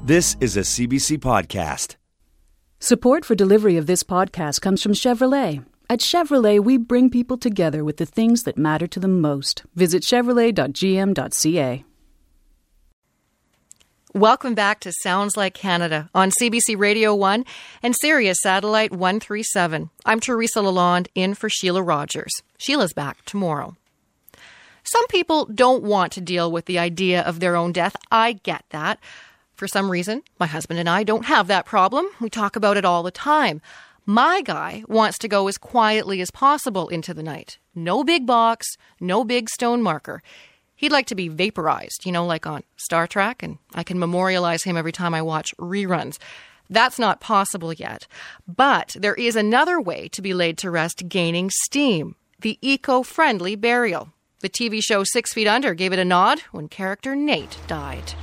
This is a CBC podcast. Support for delivery of this podcast comes from Chevrolet. At Chevrolet, we bring people together with the things that matter to them most. Visit chevrolet.gm.ca. Welcome back to Sounds Like Canada on CBC Radio 1 and Sirius Satellite 137. I'm Teresa Lalonde in for Sheila Rogers. Sheila's back tomorrow. Some people don't want to deal with the idea of their own death. I get that. For some reason, my husband and I don't have that problem. We talk about it all the time. My guy wants to go as quietly as possible into the night. No big box, no big stone marker. He'd like to be vaporized, like on Star Trek, and I can memorialize him every time I watch reruns. That's not possible yet. But there is another way to be laid to rest gaining steam, the eco-friendly burial. The TV show 6 Feet Under gave it a nod when character Nate died.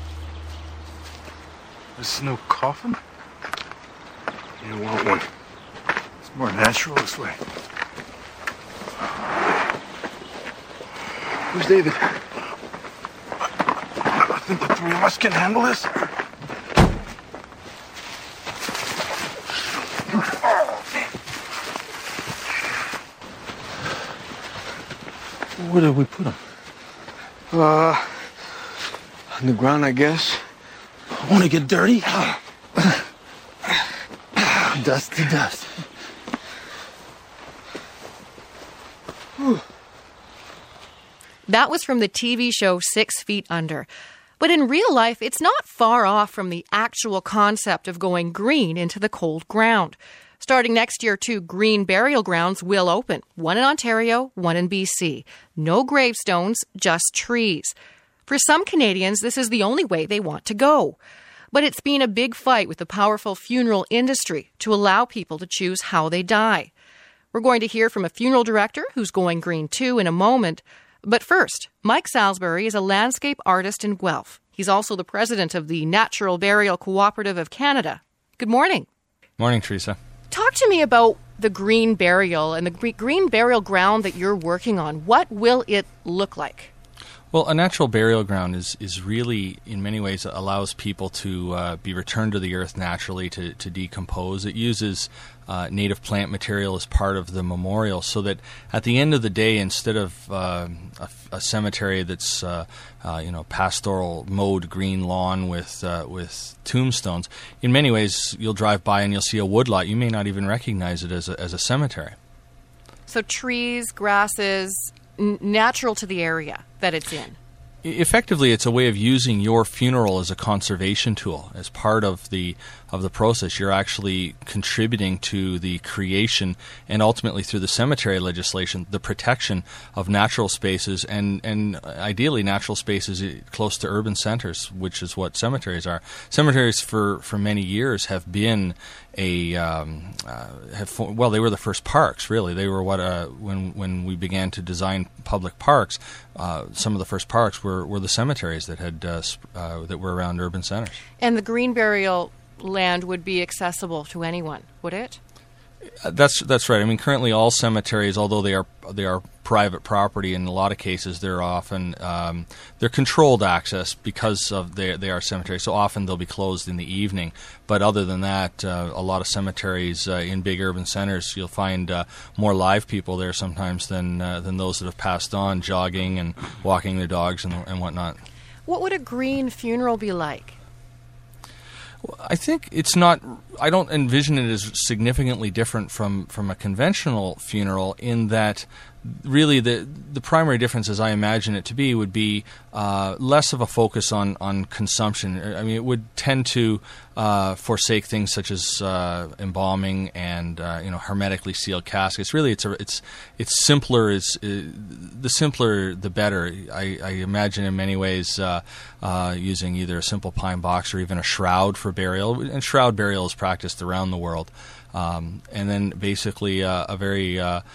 This is no coffin? You don't want one. It's more natural this way. Where's David? I think the three of us can handle this. Where did we put him? On the ground, I guess. Want to get dirty? Dust to dust. That was from the TV show 6 Feet Under. But in real life, it's not far off from the actual concept of going green into the cold ground. Starting next year, 2 green burial grounds will open. One in Ontario, one in BC. No gravestones, just trees. For some Canadians, this is the only way they want to go. But it's been a big fight with the powerful funeral industry to allow people to choose how they die. We're going to hear from a funeral director who's going green too in a moment. But first, Mike Salisbury is a landscape artist in Guelph. He's also the president of the Natural Burial Cooperative of Canada. Good morning. Morning, Teresa. Talk to me about the green burial and the green burial ground that you're working on. What will it look like? Well, a natural burial ground is really, in many ways, allows people to be returned to the earth naturally to decompose. It uses native plant material as part of the memorial so that at the end of the day, instead of a cemetery that's, pastoral mowed green lawn with tombstones, in many ways you'll drive by and you'll see a woodlot. You may not even recognize it as a cemetery. So trees, grasses, natural to the area that it's in. Effectively, it's a way of using your funeral as a conservation tool. As part of the process, you're actually contributing to the creation and ultimately through the cemetery legislation, the protection of natural spaces and ideally natural spaces close to urban centers, which is what cemeteries are. Cemeteries for many years have been they were the first parks, really. They were what when we began to design public parks, some of the first parks were the cemeteries that had that were around urban centers. And the green burial land would be accessible to anyone, would it? That's right. I mean, currently all cemeteries, although they are private property, in a lot of cases they're often they're controlled access because of they are cemeteries. So often they'll be closed in the evening. But other than that, a lot of cemeteries in big urban centers, you'll find more live people there sometimes than those that have passed on, jogging and walking their dogs and whatnot. What would a green funeral be like? I think it's not. I don't envision it as significantly different from a conventional funeral in that really the primary difference, as I imagine it to be, would be less of a focus on consumption. I mean, it would tend to forsake things such as embalming and hermetically sealed caskets. Really, it's simpler. The simpler, the better. I imagine in many ways using either a simple pine box or even a shroud for burial. And shroud burial is practiced around the world. And then basically a very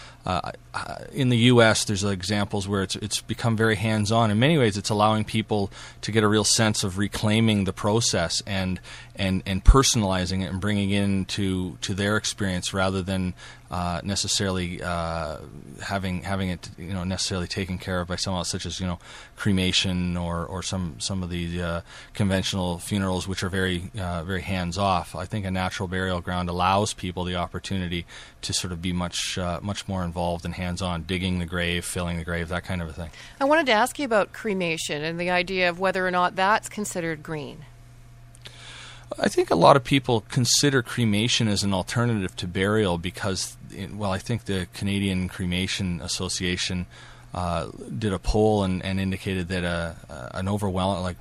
in the U.S. there's examples where it's become very hands-on. In many ways, it's allowing people to get a real sense of reclaiming the process and personalizing it and bringing it into their experience rather than necessarily having it necessarily taken care of by someone else, such as cremation or some of the conventional funerals, which are very very hands off. I think a natural burial ground allows people the opportunity to sort of be much more involved and hands on, digging the grave, filling the grave, that kind of a thing. I wanted to ask you about cremation and the idea of whether or not that's considered green. I think a lot of people consider cremation as an alternative to burial because, I think the Canadian Cremation Association did a poll and indicated that an overwhelming, like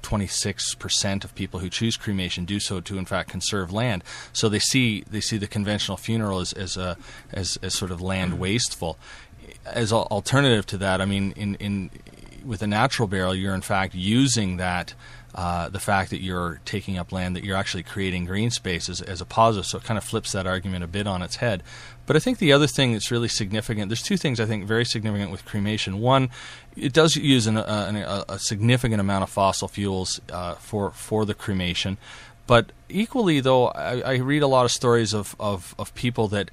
26% of people who choose cremation do so to, in fact, conserve land. So they see the conventional funeral as sort of land wasteful. As an alternative to that, I mean, with a natural burial, you're in fact using that. The fact that you're taking up land, that you're actually creating green spaces as a positive, so it kind of flips that argument a bit on its head. But I think the other thing that's really significant, there's two things I think very significant with cremation. One, it does use a significant amount of fossil fuels for the cremation. But equally, though, I read a lot of stories of people that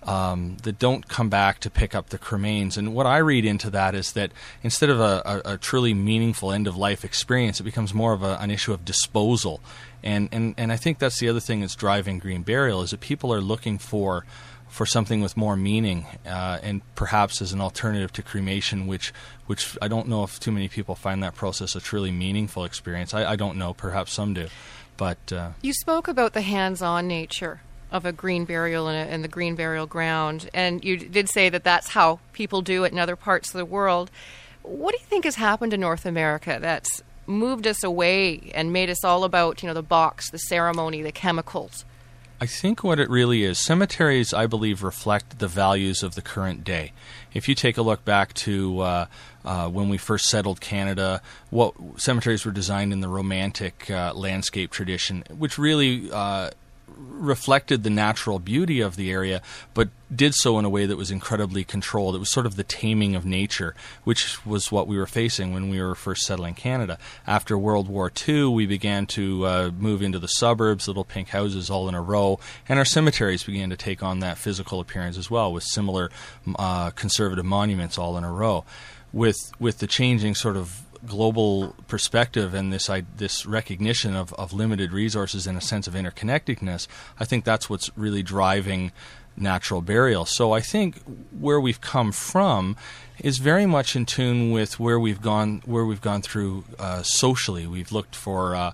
don't come back to pick up the cremains. And what I read into that is that instead of a truly meaningful end-of-life experience, it becomes more of an issue of disposal. And I think that's the other thing that's driving green burial, is that people are looking for something with more meaning, and perhaps as an alternative to cremation, which I don't know if too many people find that process a truly meaningful experience. I don't know. Perhaps some do. But you spoke about the hands-on nature of a green burial and the green burial ground, and you did say that that's how people do it in other parts of the world. What do you think has happened in North America that's moved us away and made us all about, the box, the ceremony, the chemicals? I think what it really is, cemeteries, I believe, reflect the values of the current day. If you take a look back to when we first settled Canada, what cemeteries were designed in the Romantic landscape tradition, which really reflected the natural beauty of the area, but did so in a way that was incredibly controlled. It was sort of the taming of nature, which was what we were facing when we were first settling Canada. After World War II, we began to move into the suburbs, little pink houses all in a row, and our cemeteries began to take on that physical appearance as well, with similar conservative monuments all in a row. With the changing sort of global perspective and this recognition of limited resources and a sense of interconnectedness, I think that's what's really driving natural burial. So I think where we've come from is very much in tune with where we've gone through socially. We've looked for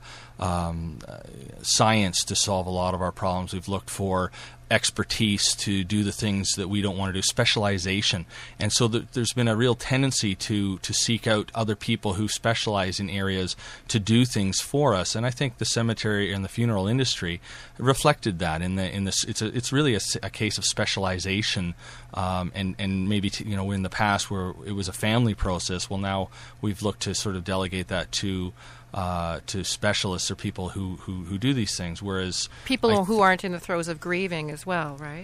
science to solve a lot of our problems. We've looked for expertise to do the things that we don't want to do, specialization. And so there's been a real tendency to seek out other people who specialize in areas to do things for us. And I think the cemetery and the funeral industry reflected that in this. It's really a case of specialization, and maybe in the past where it was a family process. Well, now we've looked to sort of delegate that to specialists or people who do these things, whereas people who aren't in the throes of grieving as well, right?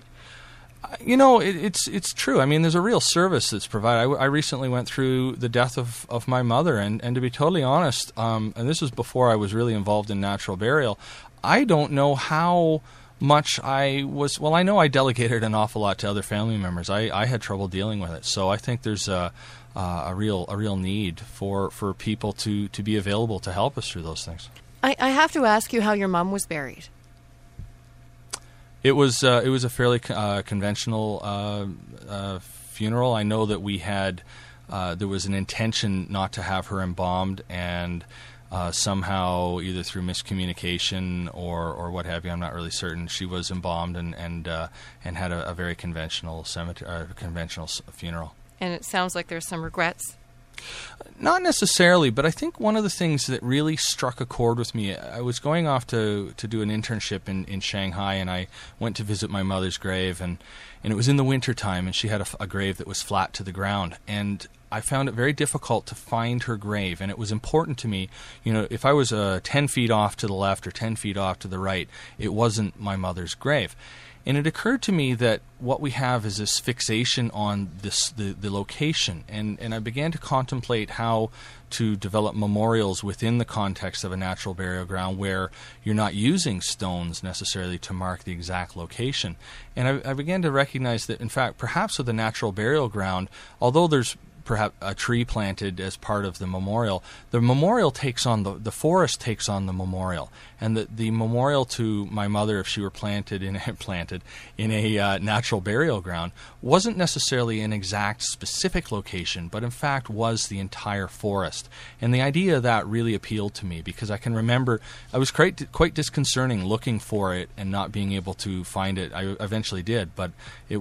It's true. I mean, there's a real service that's provided. I recently went through the death of my mother, and to be totally honest, and this was before I was really involved in natural burial, I don't know how much I was. Well, I know I delegated an awful lot to other family members. I had trouble dealing with it, so I think there's a real need for people to be available to help us through those things. I have to ask you how your mom was buried. It was a fairly conventional funeral. I know that we had there was an intention not to have her embalmed, and somehow either through miscommunication or what have you, I'm not really certain, she was embalmed and had a very conventional conventional funeral. And it sounds like there's some regrets. Not necessarily, but I think one of the things that really struck a chord with me, I was going off to do an internship in Shanghai, and I went to visit my mother's grave, and it was in the wintertime, and she had a grave that was flat to the ground, and I found it very difficult to find her grave, and it was important to me, if I was 10 feet off to the left or 10 feet off to the right, it wasn't my mother's grave. And it occurred to me that what we have is this fixation on the location. And I began to contemplate how to develop memorials within the context of a natural burial ground where you're not using stones necessarily to mark the exact location. And I began to recognize that, in fact, perhaps with a natural burial ground, although there's perhaps a tree planted as part of the memorial takes on the forest takes on the memorial, and the memorial to my mother, if she were planted in a natural burial ground, wasn't necessarily an exact specific location, but in fact was the entire forest. And the idea of that really appealed to me, because I can remember I was quite disconcerting looking for it and not being able to find it. I eventually did, but it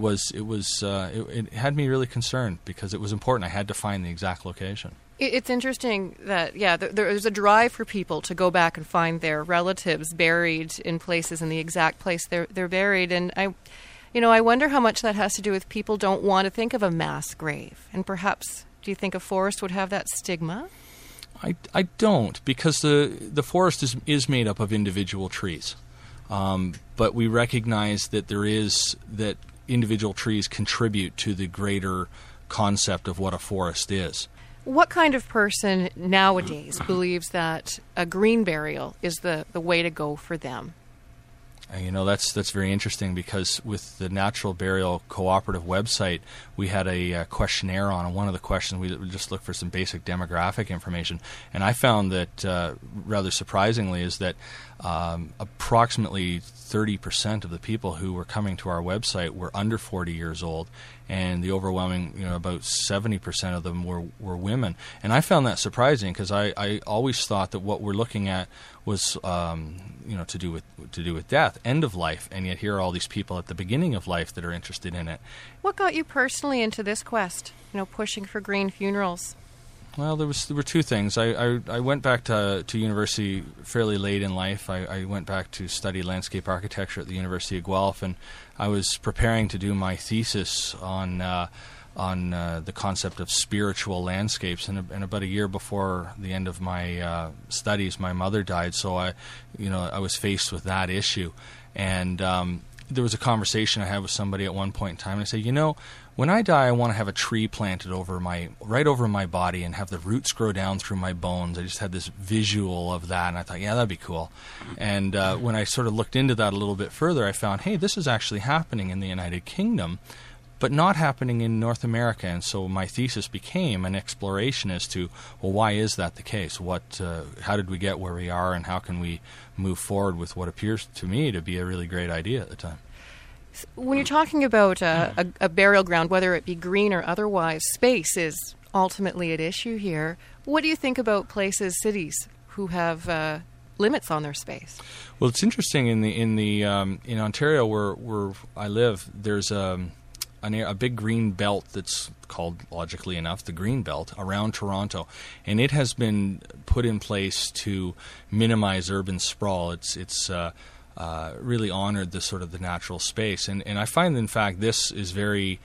had me really concerned because it was important. I had to find the exact location. It's interesting that, there's a drive for people to go back and find their relatives buried in places in the exact place they're buried. And I wonder how much that has to do with people don't want to think of a mass grave. And perhaps, do you think a forest would have that stigma? I don't, because the forest is made up of individual trees. But we recognize that that individual trees contribute to the greater concept of what a forest is. What kind of person nowadays believes that a green burial is the way to go for them? That's very interesting, because with the Natural Burial Cooperative website, we had a questionnaire on, and one of the questions we just looked for some basic demographic information, and I found that rather surprisingly is that approximately 30% of the people who were coming to our website were under 40 years old, and the overwhelming, about 70% of them were women. And I found that surprising, because I always thought that what we're looking at was to do with death, end of life, and yet here are all these people at the beginning of life that are interested in it. What got you personally into this quest, pushing for green funerals? Well, there were two things. I went back to university fairly late in life. I went back to study landscape architecture at the University of Guelph, and I was preparing to do my thesis on the concept of spiritual landscapes. And about a year before the end of my studies, my mother died, so I was faced with that issue. And there was a conversation I had with somebody at one point in time, and I said, when I die, I want to have a tree planted right over my body and have the roots grow down through my bones. I just had this visual of that, and I thought, that'd be cool. And when I sort of looked into that a little bit further, I found, hey, this is actually happening in the United Kingdom, but not happening in North America. And so my thesis became an exploration as to, well, why is that the case? How did we get where we are, and how can we move forward with what appears to me to be a really great idea at the time? When you're talking about a burial ground, whether it be green or otherwise, space is ultimately at issue here. What do you think about places, cities, who have limits on their space? Well, it's interesting in Ontario, where I live, there's a big green belt that's called, logically enough, the Green Belt around Toronto, and it has been put in place to minimize urban sprawl. It's really honored the natural space, and I find, in fact, this is very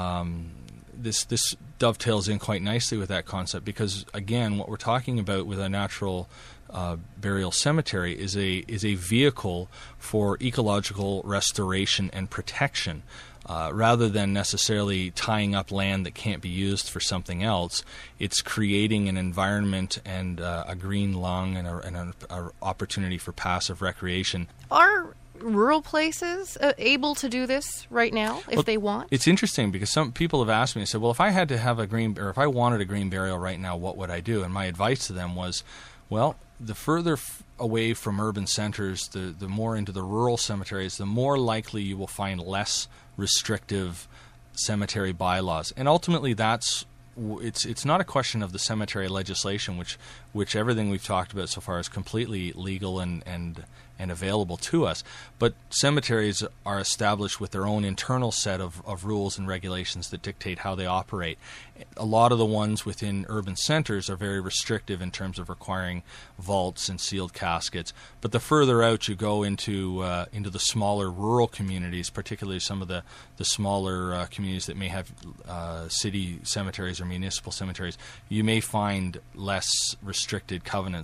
this dovetails in quite nicely with that concept, because again, what we're talking about with a natural burial cemetery is a vehicle for ecological restoration and protection. Rather than necessarily tying up land that can't be used for something else, it's creating an environment and a green lung and an opportunity for passive recreation. Are rural places able to do this right now if they want? It's interesting, because some people have asked me, they said, well, if I had to have if I wanted a green burial right now, what would I do? And my advice to them was, well, the further away from urban centers, the more into the rural cemeteries, the more likely you will find less restrictive cemetery bylaws. And ultimately, it's not a question of the cemetery legislation, which everything we've talked about so far is completely legal and available to us. But cemeteries are established with their own internal set of rules and regulations that dictate how they operate. A lot of the ones within urban centers are very restrictive in terms of requiring vaults and sealed caskets. But the further out you go into the smaller rural communities, particularly some of the smaller communities that may have city cemeteries or municipal cemeteries, you may find less restricted covenants.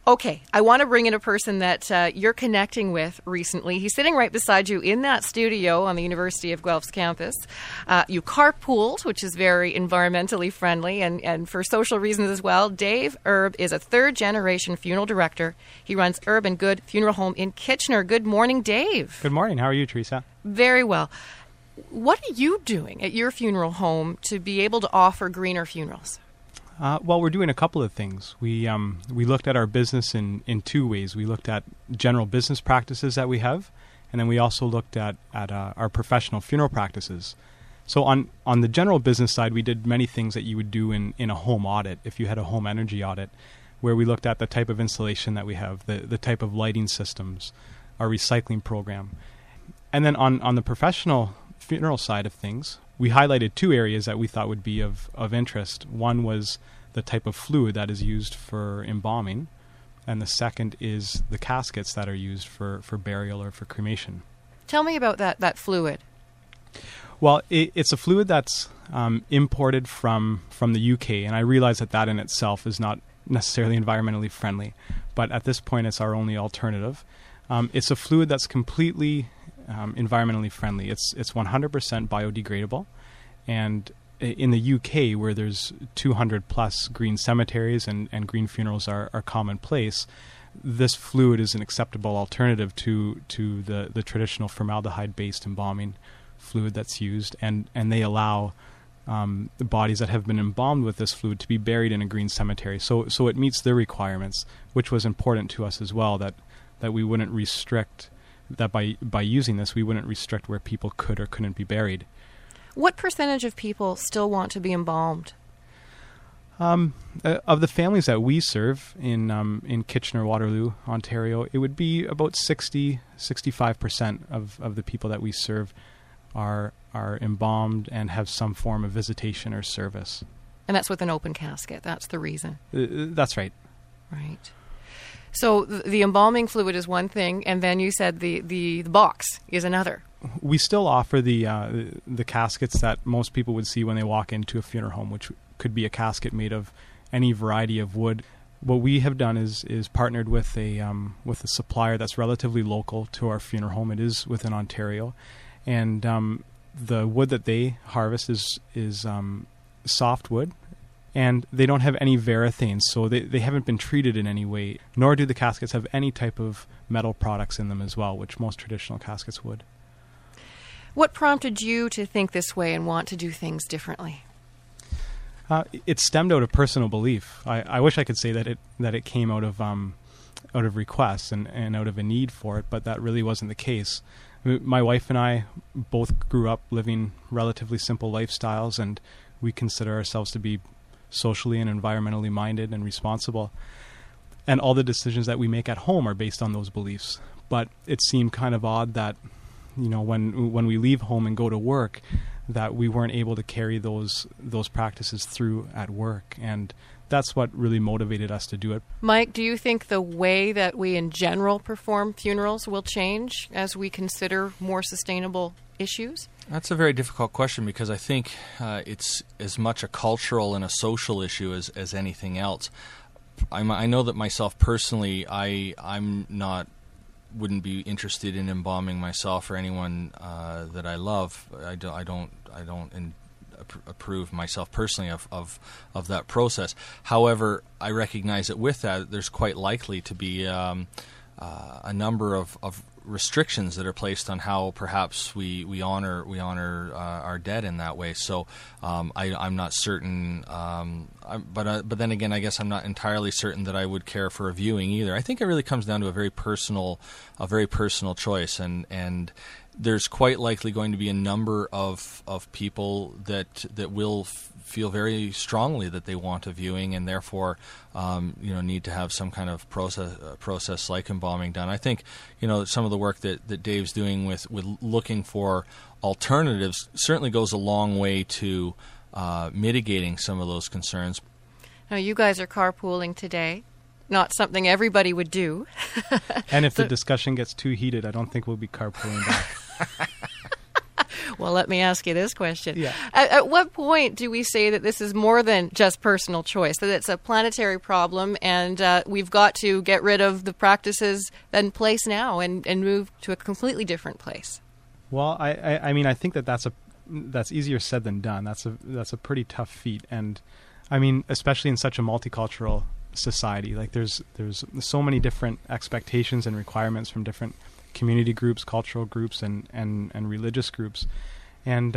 Okay, I want to bring in a person that you're connecting with recently. He's sitting right beside you in that studio on the University of Guelph's campus. You carpooled, which is very environmentally friendly and for social reasons as well. Dave Erb is a third-generation funeral director. He runs Erb and Good Funeral Home in Kitchener. Good morning, Dave. Good morning. How are you, Teresa? Very well. What are you doing at your funeral home to be able to offer greener funerals? Well, we're doing a couple of things. We looked at our business in two ways. We looked at general business practices that we have, and then we also looked at our professional funeral practices. So on the general business side, we did many things that you would do in a home audit, if you had a home energy audit, where we looked at the type of installation that we have, the type of lighting systems, our recycling program. And then on the professional funeral side of things, we highlighted two areas that we thought would be of interest. One was the type of fluid that is used for embalming, and the second is the caskets that are used for burial or for cremation. Tell me about that fluid. Well, it's a fluid that's imported from the UK, and I realize that in itself is not necessarily environmentally friendly, but at this point it's our only alternative. It's a fluid that's completely environmentally friendly. It's 100% biodegradable, and in the UK, where there's 200 plus green cemeteries and green funerals are commonplace, this fluid is an acceptable alternative to the traditional formaldehyde-based embalming fluid that's used, and they allow the bodies that have been embalmed with this fluid to be buried in a green cemetery. So it meets their requirements, which was important to us as well, that we wouldn't restrict, that by using this, we wouldn't restrict where people could or couldn't be buried. What percentage of people still want to be embalmed? Of the families that we serve in Kitchener, Waterloo, Ontario, it would be about 65% of the people that we serve are embalmed and have some form of visitation or service. And that's with an open casket. That's the reason. That's right. Right. So the embalming fluid is one thing, and then you said the box is another. We still offer the caskets that most people would see when they walk into a funeral home, which could be a casket made of any variety of wood. What we have done is partnered with a supplier that's relatively local to our funeral home. It is within Ontario, and the wood that they harvest is softwood, and they don't have any varathanes, so they haven't been treated in any way, nor do the caskets have any type of metal products in them as well, which most traditional caskets would. What prompted you to think this way and want to do things differently? It stemmed out of personal belief. I wish I could say that it came out of requests and out of a need for it, but that really wasn't the case. My wife and I both grew up living relatively simple lifestyles, and we consider ourselves to be socially and environmentally minded and responsible. And all the decisions that we make at home are based on those beliefs. But it seemed kind of odd that, when we leave home and go to work, that we weren't able to carry those practices through at work. And that's what really motivated us to do it. Mike, do you think the way that we in general perform funerals will change as we consider more sustainable issues? That's a very difficult question, because I think it's as much a cultural and a social issue as anything else. I know that myself personally, wouldn't be interested in embalming myself or anyone that I love. I don't approve myself personally of that process. However, I recognize that with that, there's quite likely to be a number of restrictions that are placed on how perhaps we honor our dead in that way. So I'm not certain, but then again, I guess I'm not entirely certain that I would care for a viewing either. I think it really comes down to a very personal choice, and there's quite likely going to be a number of people that will feel very strongly that they want a viewing, and therefore need to have some kind of process like embalming done. I think some of the work that Dave's doing with looking for alternatives certainly goes a long way to mitigating some of those concerns. Now, you guys are carpooling today. Not something everybody would do. And if the discussion gets too heated, I don't think we'll be carpooling back. Well, let me ask you this question. Yeah. At what point do we say that this is more than just personal choice, that it's a planetary problem and we've got to get rid of the practices in place now and move to a completely different place? Well, I mean, I think that's easier said than done. That's a pretty tough feat. And I mean, especially in such a multicultural society, like there's so many different expectations and requirements from different community groups, cultural groups, and religious groups. And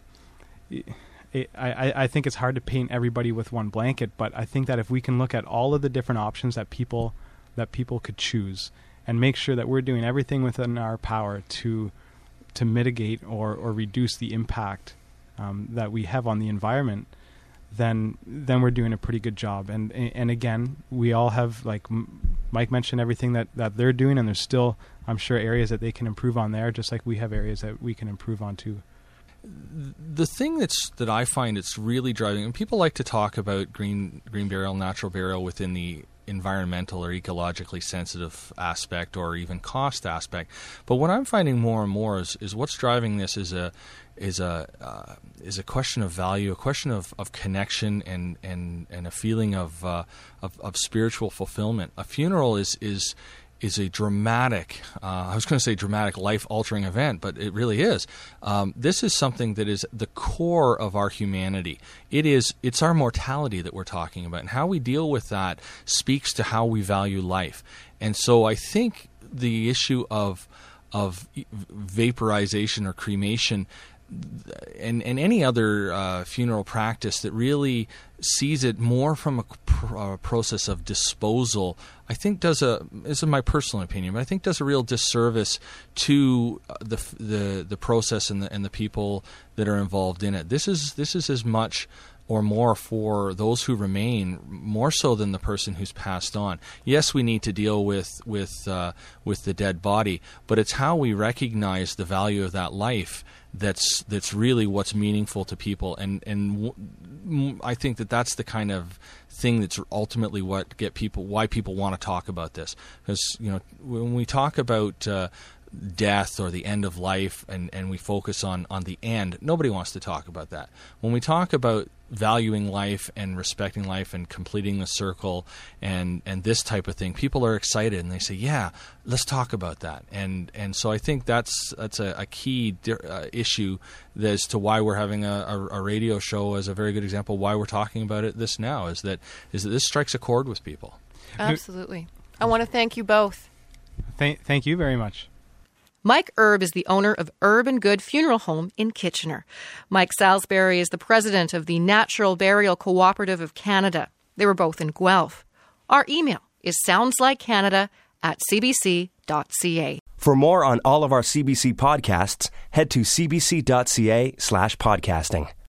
I think it's hard to paint everybody with one blanket, but I think that if we can look at all of the different options that people could choose and make sure that we're doing everything within our power to mitigate or reduce the impact that we have on the environment, then we're doing a pretty good job. And again, we all have, like Mike mentioned, everything that they're doing, and there's still, I'm sure, areas that they can improve on there, just like we have areas that we can improve on too. The thing that I find it's really driving, and people like to talk about green burial, natural burial within the environmental or ecologically sensitive aspect or even cost aspect, but what I'm finding more and more is what's driving this is a question of value, a question of connection and a feeling of spiritual fulfillment. A funeral is a dramatic, I was going to say dramatic, life-altering event, but it really is. This is something that is the core of our humanity. It's our mortality that we're talking about, and how we deal with that speaks to how we value life. And so I think the issue of vaporization or cremation and any other funeral practice that really sees it more from a process of disposal, I think this is my personal opinion, but I think does a real disservice to the process and the people that are involved in it. This is as much or more for those who remain, more so than the person who's passed on. Yes, we need to deal with the dead body, but it's how we recognize the value of that life that's really what's meaningful to people, and I think that's the kind of thing that's ultimately why people want to talk about this. Because when we talk about death or the end of life and we focus on the end, nobody wants to talk about that. When we talk about valuing life and respecting life and completing the circle and this type of thing, people are excited and they say, yeah, let's talk about that. And so I think that's a key issue as to why we're having a radio show, as a very good example why we're talking about it this now, is that this strikes a chord with people. Absolutely. I want to thank you both. Thank you very much. Mike Erb is the owner of Erb and Good Funeral Home in Kitchener. Mike Salisbury is the president of the Natural Burial Cooperative of Canada. They were both in Guelph. Our email is soundsLikeCanada@cbc.ca. For more on all of our CBC podcasts, head to cbc.ca/podcasting.